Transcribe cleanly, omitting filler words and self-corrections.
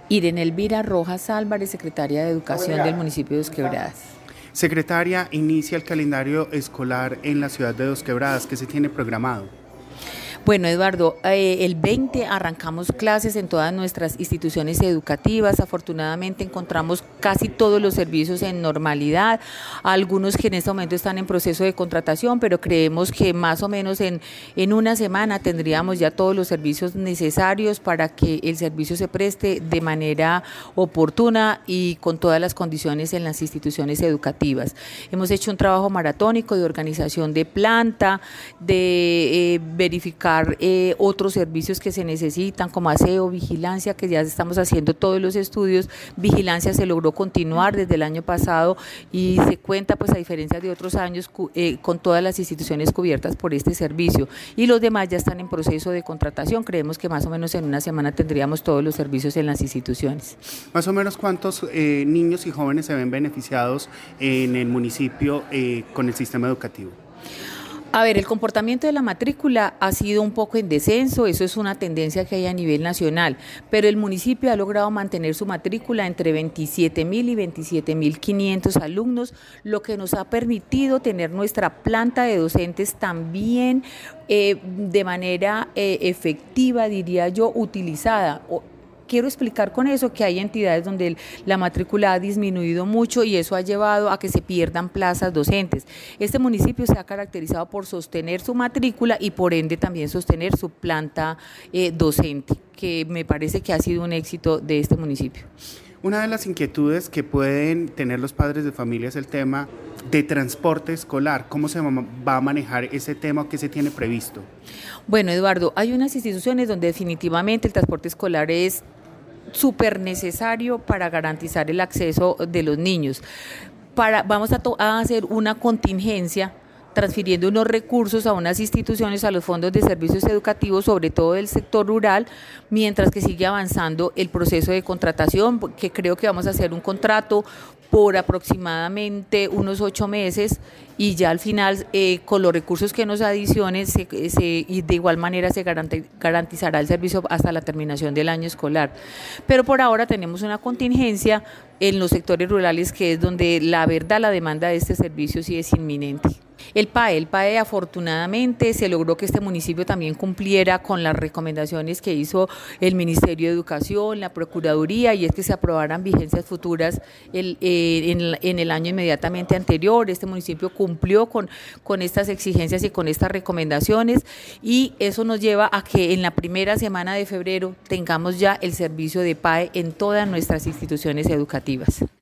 Irene Elvira Rojas Álvarez, secretaria de Educación del municipio de Dos Quebradas. Secretaria, inicia el calendario escolar en la ciudad de Dos Quebradas. ¿Qué se tiene programado? Bueno, Eduardo, el 20 arrancamos clases en todas nuestras instituciones educativas. Afortunadamente encontramos casi todos los servicios en normalidad, algunos que en este momento están en proceso de contratación, pero creemos que más o menos en una semana tendríamos ya todos los servicios necesarios para que el servicio se preste de manera oportuna y con todas las condiciones en las instituciones educativas. Hemos hecho un trabajo maratónico de organización de planta, de verificar otros servicios que se necesitan como aseo, vigilancia, que ya estamos haciendo todos los estudios. Vigilancia se logró continuar desde el año pasado y se cuenta, pues a diferencia de otros años, con todas las instituciones cubiertas por este servicio, y los demás ya están en proceso de contratación. Creemos que más o menos en una semana tendríamos todos los servicios en las instituciones. Más o menos, ¿cuántos niños y jóvenes se ven beneficiados en el municipio con el sistema educativo? A ver, el comportamiento de la matrícula ha sido un poco en descenso, eso es una tendencia que hay a nivel nacional, pero el municipio ha logrado mantener su matrícula entre 27.000 y 27.500 alumnos, lo que nos ha permitido tener nuestra planta de docentes también de manera efectiva, diría yo, utilizada. Quiero explicar con eso que hay entidades donde la matrícula ha disminuido mucho y eso ha llevado a que se pierdan plazas docentes. Este municipio se ha caracterizado por sostener su matrícula y por ende también sostener su planta docente, que me parece que ha sido un éxito de este municipio. Una de las inquietudes que pueden tener los padres de familia es el tema de transporte escolar. ¿Cómo se va a manejar ese tema? ¿Qué se tiene previsto? Bueno, Eduardo, hay unas instituciones donde definitivamente el transporte escolar es súper necesario para garantizar el acceso de los niños. Vamos a hacer una contingencia transfiriendo unos recursos a unas instituciones, a los fondos de servicios educativos, sobre todo del sector rural, mientras que sigue avanzando el proceso de contratación, que creo que vamos a hacer un contrato por aproximadamente unos 8 meses y ya al final con los recursos que nos adicionen y de igual manera se garantizará el servicio hasta la terminación del año escolar. Pero por ahora tenemos una contingencia en los sectores rurales, que es donde la verdad la demanda de este servicio sí es inminente. El PAE afortunadamente se logró que este municipio también cumpliera con las recomendaciones que hizo el Ministerio de Educación, la Procuraduría, y es que se aprobaran vigencias futuras en el año inmediatamente anterior. Este municipio cumplió con estas exigencias y con estas recomendaciones, y eso nos lleva a que en la primera semana de febrero tengamos ya el servicio de PAE en todas nuestras instituciones educativas.